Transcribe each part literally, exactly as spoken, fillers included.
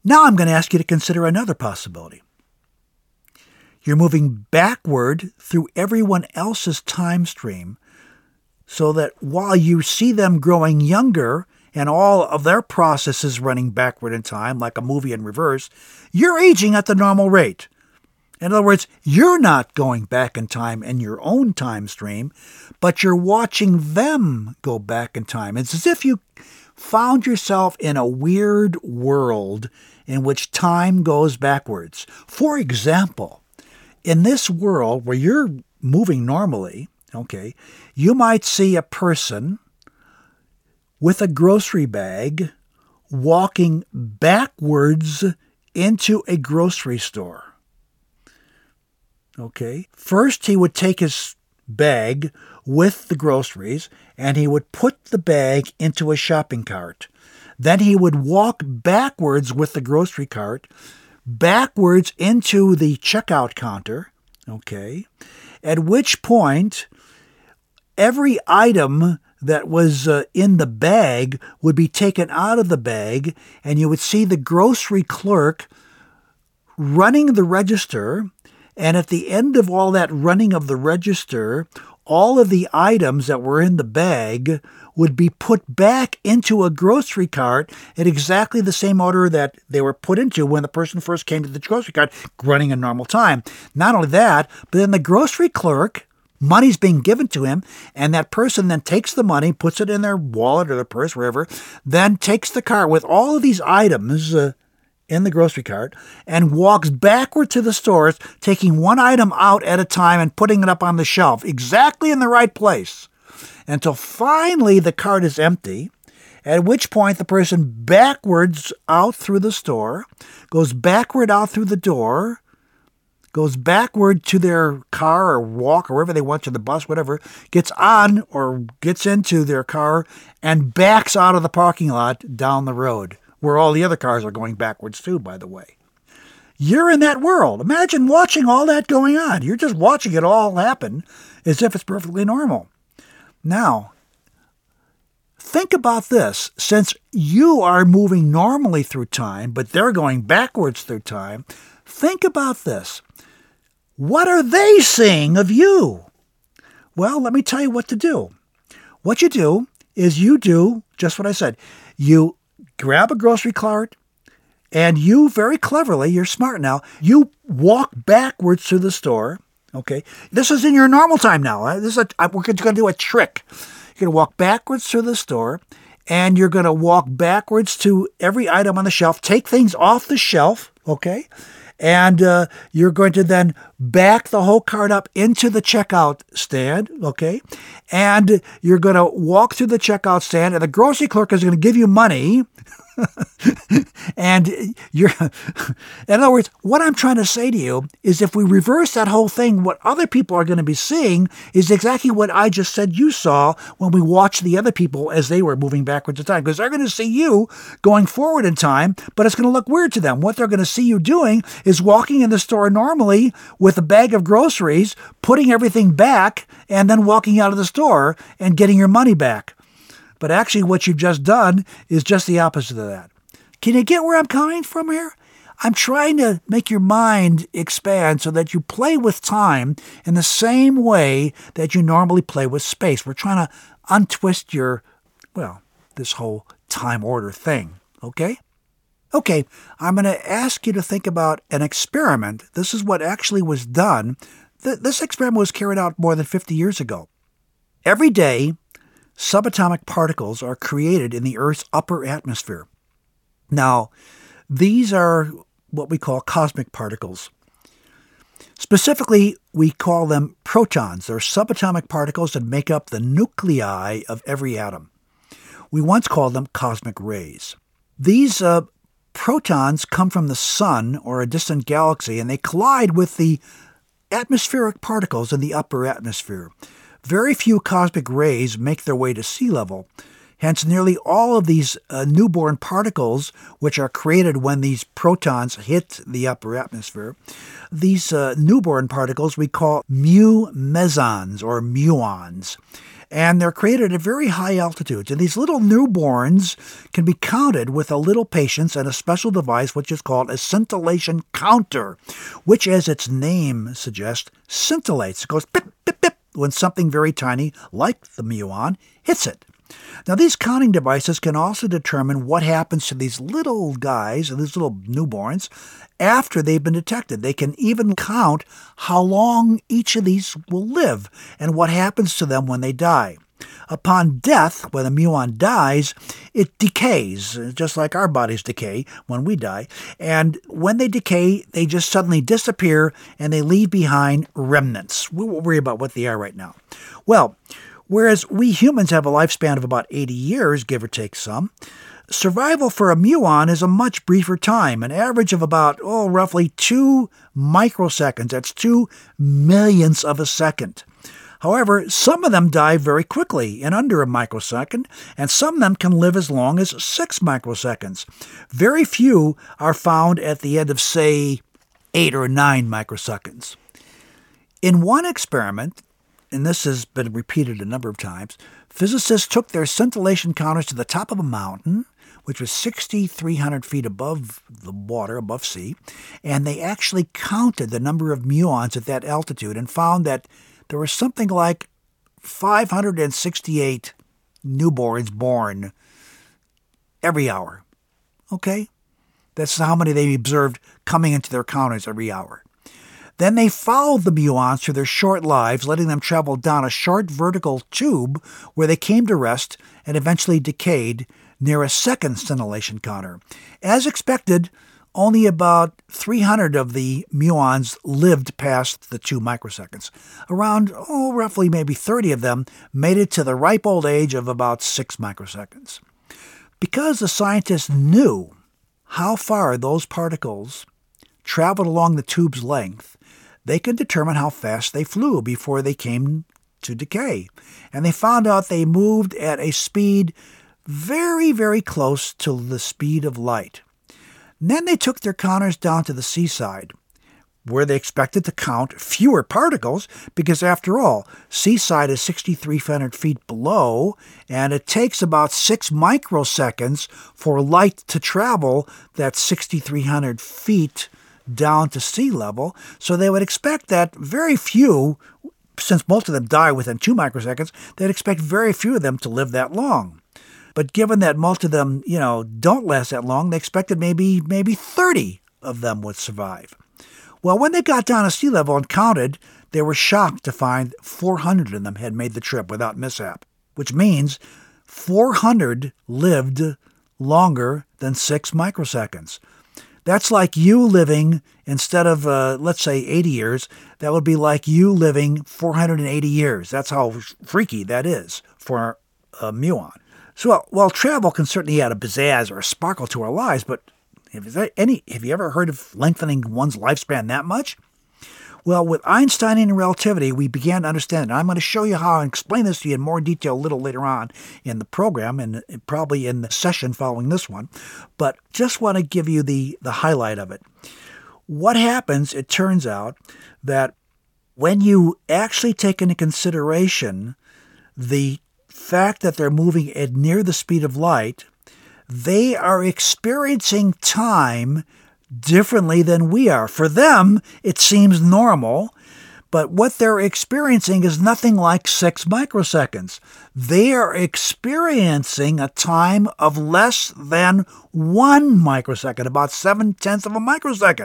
Now I'm going to ask you to consider another possibility. You're moving backward through everyone else's time stream so that while you see them growing younger and all of their processes running backward in time, like a movie in reverse, you're aging at the normal rate. In other words, you're not going back in time in your own time stream, but you're watching them go back in time. It's as if you found yourself in a weird world in which time goes backwards. For example, in this world where you're moving normally, okay, you might see a person with a grocery bag walking backwards into a grocery store. Okay, first he would take his bag with the groceries and he would put the bag into a shopping cart. Then he would walk backwards with the grocery cart, backwards into the checkout counter, okay, at which point every item that was uh, in the bag would be taken out of the bag, and you would see the grocery clerk running the register, and at the end of all that running of the register, all of the items that were in the bag would be put back into a grocery cart in exactly the same order that they were put into when the person first came to the grocery cart, running in normal time. Not only that, but then the grocery clerk, money's being given to him, and that person then takes the money, puts it in their wallet or their purse, wherever, then takes the cart with all of these items uh, in the grocery cart and walks backward to the stores, taking one item out at a time and putting it up on the shelf exactly in the right place until finally the cart is empty, at which point the person backwards out through the store, goes backward out through the door, goes backward to their car or walk or wherever they want, to the bus, whatever, gets on or gets into their car and backs out of the parking lot down the road, where all the other cars are going backwards too, by the way. You're in that world. Imagine watching all that going on. You're just watching it all happen as if it's perfectly normal. Now, think about this. Since you are moving normally through time, but they're going backwards through time, think about this. What are they seeing of you? Well, let me tell you what to do. What you do is you do just what I said. You grab a grocery cart, and you very cleverly, you're smart now, you walk backwards through the store, okay? This is in your normal time now. This is a, we're going to do a trick. You're going to walk backwards through the store, and you're going to walk backwards to every item on the shelf, take things off the shelf, okay? And uh, you're going to then back the whole cart up into the checkout stand, okay? And you're going to walk through the checkout stand, and the grocery clerk is going to give you money. And you're, in other words, what I'm trying to say to you is if we reverse that whole thing, what other people are going to be seeing is exactly what I just said you saw when we watched the other people as they were moving backwards in time. Because they're going to see you going forward in time, but it's going to look weird to them. What they're going to see you doing is walking in the store normally with a bag of groceries, putting everything back, and then walking out of the store and getting your money back. But actually what you've just done is just the opposite of that. Can you get where I'm coming from here? I'm trying to make your mind expand so that you play with time in the same way that you normally play with space. We're trying to untwist your, well, this whole time order thing, okay? Okay, I'm going to ask you to think about an experiment. This is what actually was done. Th- this experiment was carried out more than fifty years ago. Every day, subatomic particles are created in the Earth's upper atmosphere. Now, these are what we call cosmic particles. Specifically, we call them protons. They're subatomic particles that make up the nuclei of every atom. We once called them cosmic rays. These uh, protons come from the sun or a distant galaxy, and they collide with the atmospheric particles in the upper atmosphere. Very few cosmic rays make their way to sea level. Hence, nearly all of these uh, newborn particles, which are created when these protons hit the upper atmosphere, these uh, newborn particles we call mu mesons or muons. And they're created at very high altitudes. And these little newborns can be counted with a little patience and a special device which is called a scintillation counter, which, as its name suggests, scintillates. It goes pip, pip, pip when something very tiny, like the muon, hits it. Now, these counting devices can also determine what happens to these little guys, these little newborns, after they've been detected. They can even count how long each of these will live and what happens to them when they die. Upon death, when a muon dies, it decays, just like our bodies decay when we die. And when they decay, they just suddenly disappear and they leave behind remnants. We won't worry about what they are right now. Well, whereas we humans have a lifespan of about eighty years, give or take some, survival for a muon is a much briefer time, an average of about, oh, roughly two microseconds. That's two millionths of a second. However, some of them die very quickly, in under a microsecond, and some of them can live as long as six microseconds. Very few are found at the end of, say, eight or nine microseconds. In one experiment, and this has been repeated a number of times, physicists took their scintillation counters to the top of a mountain, which was six thousand three hundred feet above the water, above sea, and they actually counted the number of muons at that altitude and found that there was something like five hundred sixty-eight newborns born every hour. Okay? That's how many they observed coming into their counters every hour. Then they followed the muons through their short lives, letting them travel down a short vertical tube where they came to rest and eventually decayed near a second scintillation counter. As expected, only about three hundred of the muons lived past the two microseconds. Around, oh, roughly maybe thirty of them made it to the ripe old age of about six microseconds. Because the scientists knew how far those particles traveled along the tube's length, they could determine how fast they flew before they came to decay. And they found out they moved at a speed very, very close to the speed of light. And then they took their counters down to the seaside, where they expected to count fewer particles, because after all, seaside is six thousand three hundred feet below, and it takes about six microseconds for light to travel that six thousand three hundred feet down to sea level. So they would expect that very few, since most of them die within two microseconds, they'd expect very few of them to live that long. But given that most of them, you know, don't last that long, they expected maybe maybe thirty of them would survive. Well, when they got down to sea level and counted, they were shocked to find four hundred of them had made the trip without mishap, which means four hundred lived longer than six microseconds. That's like you living, instead of, uh, let's say, eighty years, that would be like you living four hundred eighty years. That's how freaky that is for a muon. So, while travel can certainly add a pizzazz or a sparkle to our lives, but have you, any, have you ever heard of lengthening one's lifespan that much? Well, with Einsteinian relativity, we began to understand it. I'm going to show you how and explain this to you in more detail a little later on in the program, and probably in the session following this one. But just want to give you the, the highlight of it. What happens, it turns out, that when you actually take into consideration the fact that they're moving at near the speed of light, they are experiencing time differently than we are. For them, it seems normal, but what they're experiencing is nothing like six microseconds. They are experiencing a time of less than one microsecond, about seven-tenths of a microsecond.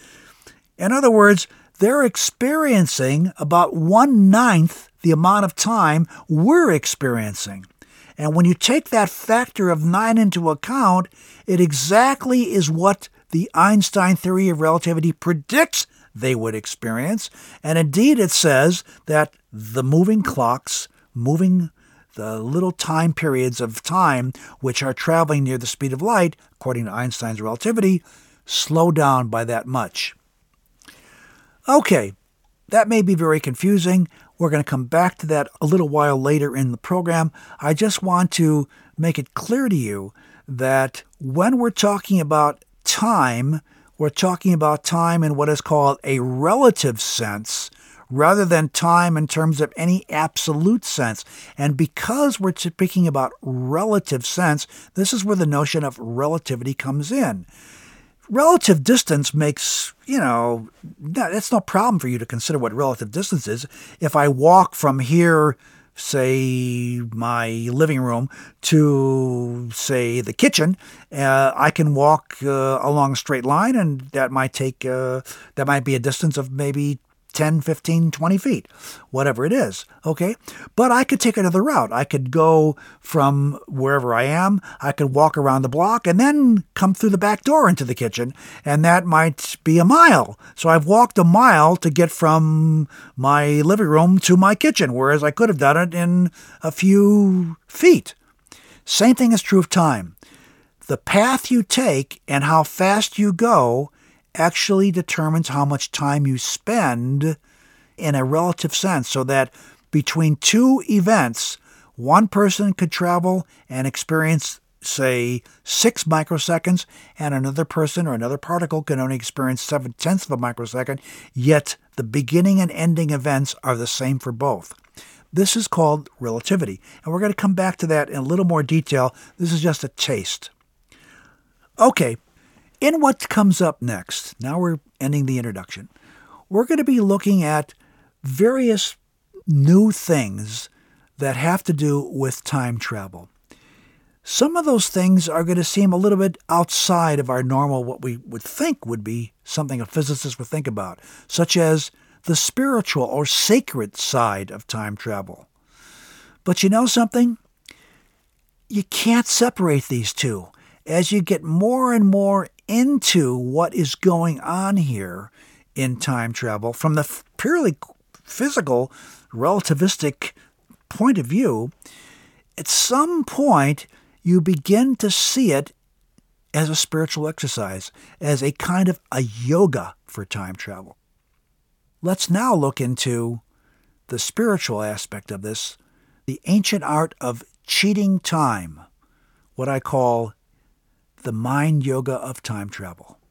In other words, they're experiencing about one-ninth the amount of time we're experiencing. And when you take that factor of nine into account, it exactly is what the Einstein theory of relativity predicts they would experience. And indeed, it says that the moving clocks, moving the little time periods of time which are traveling near the speed of light, according to Einstein's relativity, slow down by that much. Okay, that may be very confusing. We're going to come back to that a little while later in the program. I just want to make it clear to you that when we're talking about time, we're talking about time in what is called a relative sense rather than time in terms of any absolute sense. And because we're speaking about relative sense, this is where the notion of relativity comes in. Relative distance makes, you know, it's no problem for you to consider what relative distance is. If I walk from here, say, my living room to, say, the kitchen, uh, I can walk uh, along a straight line, and that might take, uh, that might be a distance of maybe ten, fifteen, twenty feet, whatever it is, okay? But I could take another route. I could go from wherever I am, I could walk around the block and then come through the back door into the kitchen, and that might be a mile. So I've walked a mile to get from my living room to my kitchen, whereas I could have done it in a few feet. Same thing is true of time. The path you take and how fast you go actually determines how much time you spend in a relative sense, so that between two events, one person could travel and experience, say, six microseconds, and another person or another particle can only experience seven-tenths of a microsecond, yet the beginning and ending events are the same for both. This is called relativity, and we're going to come back to that in a little more detail. This is just a taste. Okay. In what comes up next, now we're ending the introduction, we're going to be looking at various new things that have to do with time travel. Some of those things are going to seem a little bit outside of our normal, what we would think would be something a physicist would think about, such as the spiritual or sacred side of time travel. But you know something? You can't separate these two. As you get more and more into what is going on here in time travel, from the purely physical, relativistic point of view, at some point you begin to see it as a spiritual exercise, as a kind of a yoga for time travel. Let's now look into the spiritual aspect of this, the ancient art of cheating time, what I call the mind yoga of time travel.